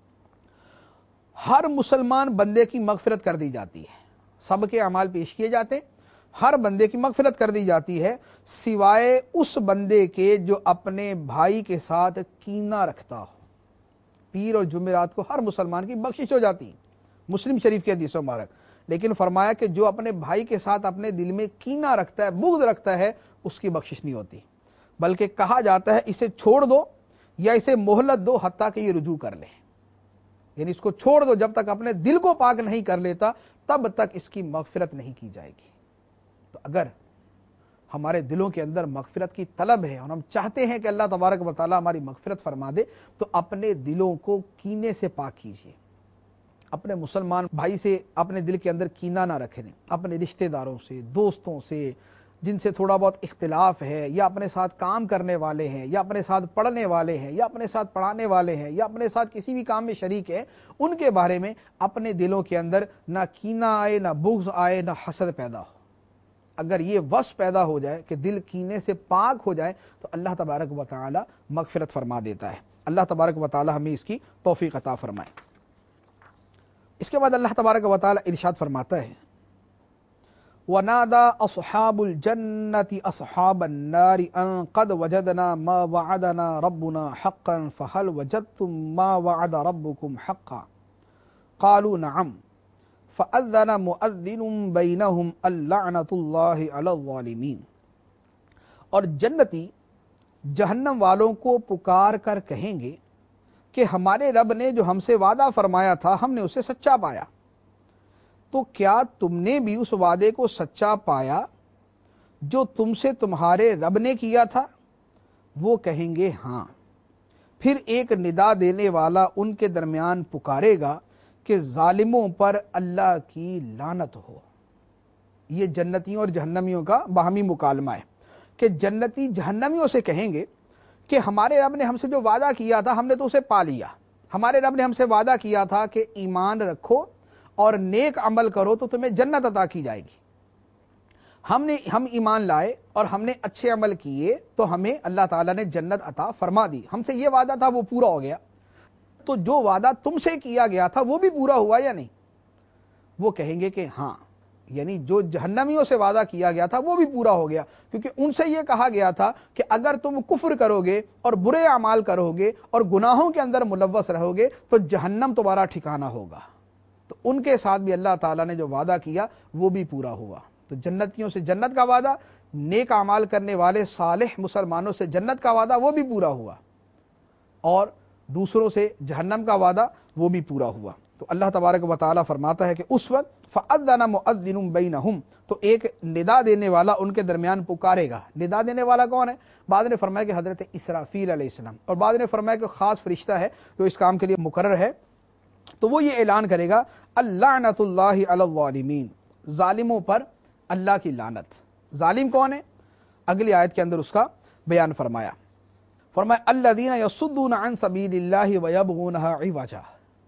ہر مسلمان بندے کی مغفرت کر دی جاتی ہے، سب کے اعمال پیش کیے جاتے ہیں، ہر بندے کی مغفرت کر دی جاتی ہے سوائے اس بندے کے جو اپنے بھائی کے ساتھ کینہ رکھتا ہو۔ پیر اور جمعرات کو ہر مسلمان کی بخشش ہو جاتی ہے، مسلم شریف کی حدیث مبارک، لیکن فرمایا کہ جو اپنے بھائی کے ساتھ اپنے دل میں کینہ رکھتا ہے، بغض رکھتا ہے، اس کی بخشش نہیں ہوتی، بلکہ کہا جاتا ہے اسے چھوڑ دو یا اسے مہلت دو حتیٰ کہ یہ رجوع کر لے، یعنی اس کو چھوڑ دو، جب تک اپنے دل کو پاک نہیں کر لیتا تب تک اس کی مغفرت نہیں کی جائے گی۔ تو اگر ہمارے دلوں کے اندر مغفرت کی طلب ہے اور ہم چاہتے ہیں کہ اللہ تبارک و تعالی ہماری مغفرت فرما دے، تو اپنے دلوں کو کینے سے پاک کیجیے، اپنے مسلمان بھائی سے اپنے دل کے اندر کینہ نہ رکھیں، اپنے رشتہ داروں سے، دوستوں سے جن سے تھوڑا بہت اختلاف ہے، یا اپنے ساتھ کام کرنے والے ہیں، یا اپنے ساتھ پڑھنے والے ہیں، یا اپنے ساتھ پڑھانے والے ہیں، یا اپنے ساتھ کسی بھی کام میں شریک ہے، ان کے بارے میں اپنے دلوں کے اندر نہ کینہ آئے، نہ بغض آئے، نہ حسد پیدا ہو۔ اگر یہ وصف پیدا ہو جائے کہ دل کینے سے پاک ہو جائے تو اللہ تبارک و تعالی مغفرت فرما دیتا ہے۔ اللہ تبارک و تعالی ہمیں اس کی توفیق عطا فرمائے۔ اس کے بعد اللہ تبارک و تعالی ارشاد فرماتا ہے وَنَادَى أَصْحَابُ الْجَنَّةِ أَصْحَابَ النَّارِ أَن قَدْ وَجَدْنَا مَا وَعَدَنَا رَبُّنَا حَقًّا فَهَلْ وَجَدْتُم مَّا وَعَدَ رَبُّكُمْ حَقًّا قَالُوا نَعَمْ فَأَذَّنَ مُؤَذِّنٌ بَيْنَهُمْ اللَّعْنَةُ اللَّهِ عَلَى الظَّالِمِينَ۔ اور جنتی جہنم والوں کو پکار کر کہیں گے کہ ہمارے رب نے جو ہم سے وعدہ فرمایا تھا ہم نے اسے سچا پایا، تو کیا تم نے بھی اس وعدے کو سچا پایا جو تم سے تمہارے رب نے کیا تھا؟ وہ کہیں گے ہاں۔ پھر ایک ندا دینے والا ان کے درمیان پکارے گا کہ ظالموں پر اللہ کی لعنت ہو۔ یہ جنتیوں اور جہنمیوں کا باہمی مکالمہ ہے کہ جنتی جہنمیوں سے کہیں گے کہ ہمارے رب نے ہم سے جو وعدہ کیا تھا ہم نے تو اسے پا لیا، ہمارے رب نے ہم سے وعدہ کیا تھا کہ ایمان رکھو اور نیک عمل کرو تو تمہیں جنت عطا کی جائے گی، ہم نے ہم ایمان لائے اور ہم نے اچھے عمل کیے تو ہمیں اللہ تعالیٰ نے جنت عطا فرما دی، ہم سے یہ وعدہ تھا وہ پورا ہو گیا، تو جو وعدہ تم سے کیا گیا تھا وہ بھی پورا ہوا یا نہیں؟ وہ کہیں گے کہ ہاں، یعنی جو جہنمیوں سے وعدہ کیا گیا تھا وہ بھی پورا ہو گیا، کیونکہ ان سے یہ کہا گیا تھا کہ اگر تم کفر کرو گے اور برے اعمال کرو گے اور گناہوں کے اندر ملوث رہو گے تو جہنم تمہارا ٹھکانہ ہوگا، تو ان کے ساتھ بھی اللہ تعالیٰ نے جو وعدہ کیا وہ بھی پورا ہوا۔ تو جنتیوں سے جنت کا وعدہ، نیک اعمال کرنے والے صالح مسلمانوں سے جنت کا وعدہ وہ بھی پورا ہوا، اور دوسروں سے جہنم کا وعدہ وہ بھی پورا ہوا۔ تو اللہ تبارک و تعالیٰ فرماتا ہے کہ اس وقت فَأَذَّنَ مُؤَذِّنٌ بَيْنَهُمْ، تو ایک ندا دینے والا ان کے درمیان پکارے گا۔ ندا دینے والا کون ہے؟ بعض نے فرمایا کہ حضرت اسرافیل علیہ السلام، اور بعض نے فرمایا کہ خاص فرشتہ ہے جو اس کام کے لیے مقرر ہے، تو وہ یہ اعلان کرے گا اللعنۃ اللہ علی الظالمین، ظالموں پر اللہ کی لعنت۔ ظالم کون ہے؟ اگلی آیت کے اندر اس کا بیان فرمایا، فرمایا الذین یصدون عن سبیل اللہ ویبغونہا عوجا،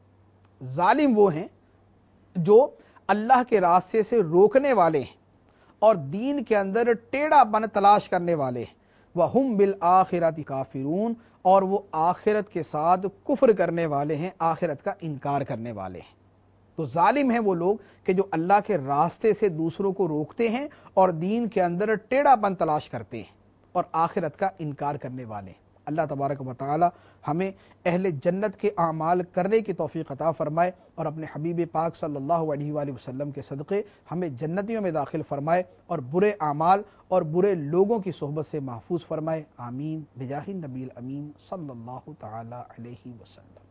ظالم وہ ہیں جو اللہ کے راستے سے روکنے والے ہیں اور دین کے اندر ٹیڑھا پن تلاش کرنے والے ہیں، وَهُمْ بِالْآخِرَةِ کافرون، اور وہ آخرت کے ساتھ کفر کرنے والے ہیں، آخرت کا انکار کرنے والے ہیں۔ تو ظالم ہیں وہ لوگ کہ جو اللہ کے راستے سے دوسروں کو روکتے ہیں اور دین کے اندر ٹیڑھا پن تلاش کرتے ہیں اور آخرت کا انکار کرنے والے ہیں۔ اللہ تبارک و تعالی ہمیں اہل جنت کے اعمال کرنے کی توفیق عطا فرمائے اور اپنے حبیب پاک صلی اللہ علیہ وآلہ وسلم کے صدقے ہمیں جنتیوں میں داخل فرمائے اور برے اعمال اور برے لوگوں کی صحبت سے محفوظ فرمائے، آمین بجاہ النبی الامین صلی اللہ تعالی علیہ وسلم۔